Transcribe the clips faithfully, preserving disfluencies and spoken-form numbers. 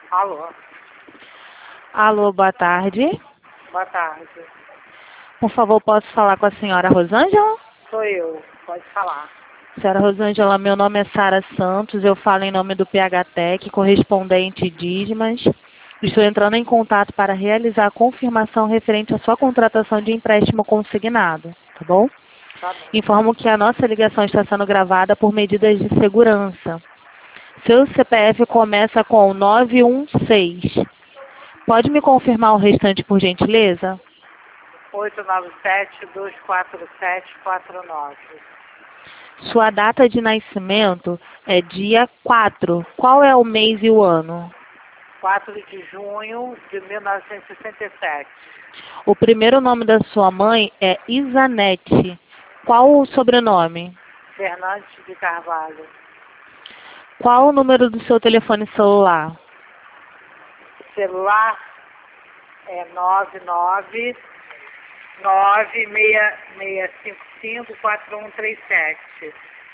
Alô, Alô, boa tarde. boa tarde. Por favor, posso falar com a senhora Rosângela? Sou eu, pode falar. Senhora Rosângela, meu nome é Sara Santos, eu falo em nome do P H Tec, correspondente Dízimas. Estou entrando em contato para realizar a confirmação referente à sua contratação de empréstimo consignado, tá bom? Tá bom. Informo que a nossa ligação está sendo gravada por medidas de segurança. Seu C P F começa com nove um seis. Pode me confirmar o restante, por gentileza? oito nove sete, dois quatro sete, quatro nove. Sua data de nascimento é dia quatro. Qual é o mês e o ano? quatro de junho de mil novecentos e sessenta e sete. O primeiro nome da sua mãe é Isanete. Qual o sobrenome? Fernandes de Carvalho. Qual o número do seu telefone celular? Celular é nove nove nove seis seis cinco cinco quatro um três sete.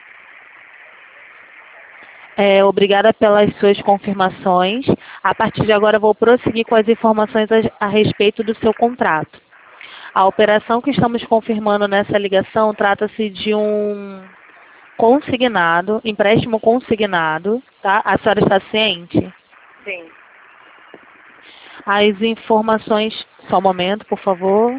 É, obrigada pelas suas confirmações. A partir de agora, vou prosseguir com as informações a, a respeito do seu contrato. A operação que estamos confirmando nessa ligação trata-se de um consignado, empréstimo consignado, tá? A senhora está ciente? Sim. As informações, só um momento, por favor.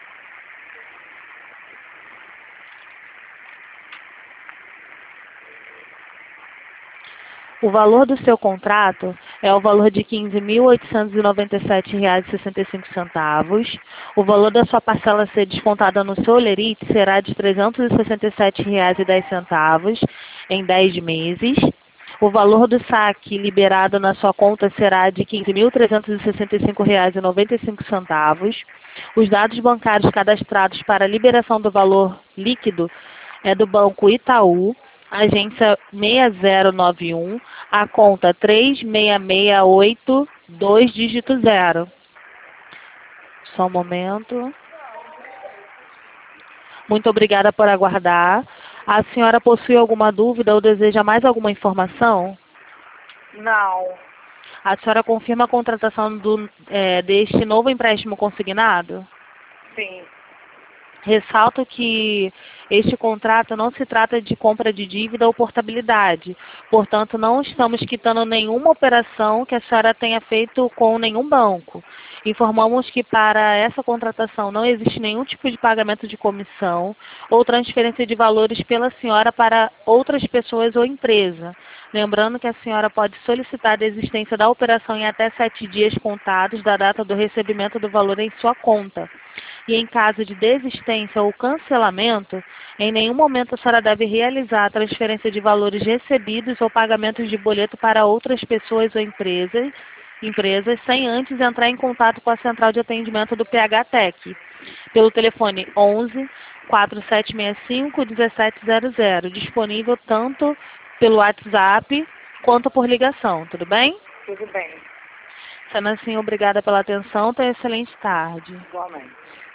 O valor do seu contrato é o valor de quinze mil oitocentos e noventa e sete reais e sessenta e cinco centavos. O valor da sua parcela a ser descontada no seu Olerite será de trezentos e sessenta e sete reais e dez centavos em dez meses. O valor do saque liberado na sua conta será de quinze mil trezentos e sessenta e cinco reais e noventa e cinco centavos. Os dados bancários cadastrados para a liberação do valor líquido é do Banco Itaú, agência seis zero nove um, a conta três seis seis oito, dois dígito zero. Só um momento. Muito obrigada por aguardar. A senhora possui alguma dúvida ou deseja mais alguma informação? Não. A senhora confirma a contratação do, é, deste novo empréstimo consignado? Sim. Ressalto que este contrato não se trata de compra de dívida ou portabilidade. Portanto, não estamos quitando nenhuma operação que a senhora tenha feito com nenhum banco. Informamos que para essa contratação não existe nenhum tipo de pagamento de comissão ou transferência de valores pela senhora para outras pessoas ou empresa. Lembrando que a senhora pode solicitar a desistência da operação em até sete dias contados da data do recebimento do valor em sua conta. E em caso de desistência ou cancelamento, em nenhum momento a senhora deve realizar a transferência de valores recebidos ou pagamentos de boleto para outras pessoas ou empresas, empresas sem antes entrar em contato com a central de atendimento do P H Tec, pelo telefone onze, quatro sete seis cinco, um sete zero zero, disponível tanto pelo WhatsApp quanto por ligação, tudo bem? Tudo bem. Sendo assim, obrigada pela atenção, tenha excelente tarde. Igualmente.